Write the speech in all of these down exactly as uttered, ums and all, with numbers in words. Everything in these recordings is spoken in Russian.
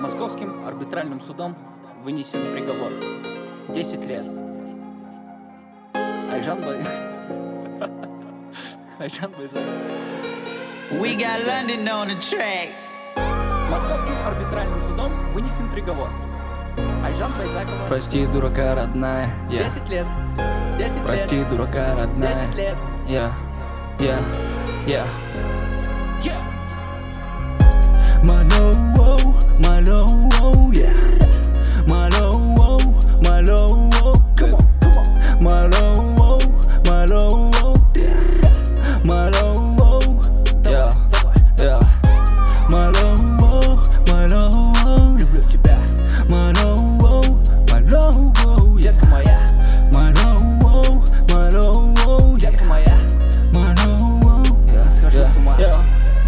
Московским арбитральным судом вынесен приговор. десять лет. Айжан Бай... Айжан Байзакова. We got London on the track. Московским арбитральным судом вынесен приговор. Айжан Байзакова. Прости, дурака родная. Я. десять лет. десять Прости, лет. дурака родная. десять лет. Я. Я. Я. Yeah. My low, oh, my low, oh, yeah. My low, oh, my low, oh, Come on, come on. my low, oh, my low, oh, yeah. My low, oh, yeah, yeah. My low, oh, my low, oh, Люблю тебя, my low, oh, my low, oh, yeah. детка моя, My low, oh, my low, oh, yeah. детка моя. My low, oh, yeah. Схожу Yeah, с ума. yeah.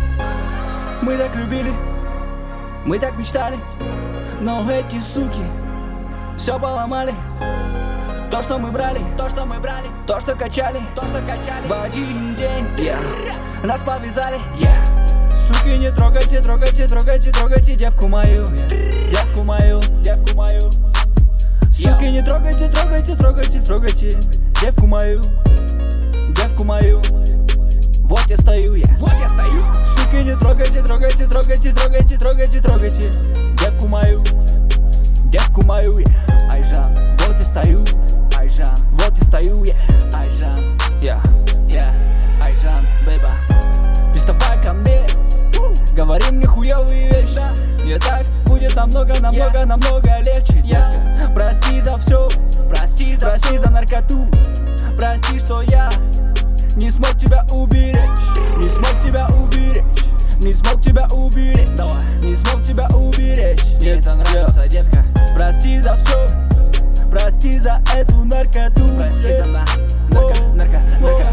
Мы так любили, мы так мечтали, но эти суки все поломали. То, что мы брали, То, что мы брали, то, что качали, то, что качали. в один день, yeah. Нас повязали, Yeah. суки, не трогайте, трогайте, трогайте, трогайте девку мою, yeah. Девку мою, девку мою. Суки, не трогайте, трогайте, трогайте, трогайте девку мою, девку мою. Вот я стою, я. Вот я стою. Суки, не трогайте, трогайте, трогайте, трогайте, трогайте, трогайте девку мою, девку мою, я. Айжан, вот я стою, Айжан, вот я стою, я. Айжан, я, я, Айжан, бэйба. Приставай ко мне, говори мне хуёвые вещи. Мне так будет намного, намного, Yeah. намного легче, Yeah. детка. Прости за все, Прости за прости всё. за наркоту. Прости, что я не смог тебя уберечь, не смог тебя уберечь, не смог тебя уберечь, Давай. не смог тебя уберечь. Мне Нет, это нравится, я. детка. Прости за все, прости за эту наркоту. Прости Э, за на... о, нарко... нарко... нарко...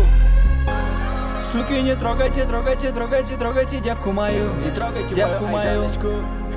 о. Суки, не трогайте, трогайте, трогайте, трогайте девку мою, Не трогайте девку мою мою. Айжаночку.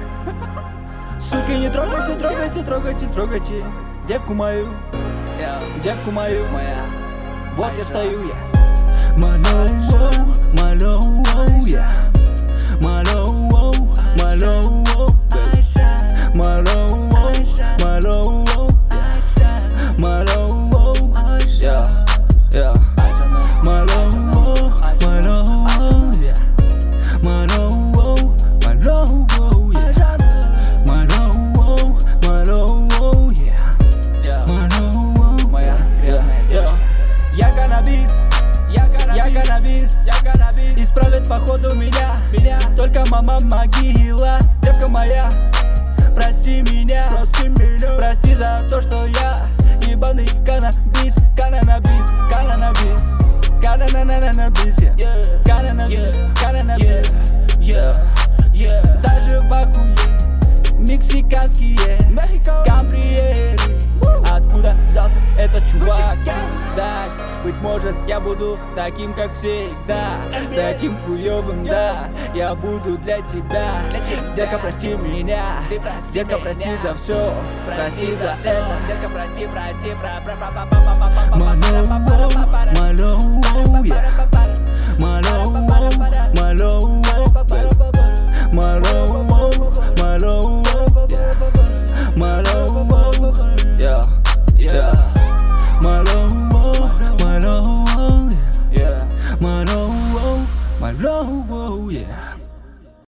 Суки, не трогайте, трогайте, трогайте, трогайте девку мою, Я девку мою. моя. Вот я Айжан. стою, я. My low, oh, my low, oh, yeah. My low, oh, my low, oh, baby. My low, oh, my low, oh, yeah. My low, oh, yeah, yeah. My low, oh, my low, oh, yeah. My low, oh, my low, oh, yeah. My low, oh, my low, oh, yeah. My low, oh, Моя грязная yeah, девочка. yeah. Я каннабис, Я я каннабис. каннабис, Я каннабис. исправит походу меня, Меня. только мама могила, девка моя. Прости меня, прости меня, прости за то, что я ебаный каннабис, каннабис, каннабис, каннабис, Yeah. каннабис, каннабис, Yeah. Yeah. даже в ахуе мексиканские камбриеры. Откуда взялся этот чувак? Так, быть может, я буду таким, как всегда, таким хуёвым, да. Я буду для тебя, Для тебя. детка, прости меня, Ты прости детка, меня. прости за все, прости за всё. это. Детка, прости, прости, про про про про про про про My low, oh, my low, oh, yeah. My low, oh, my low, oh, baby.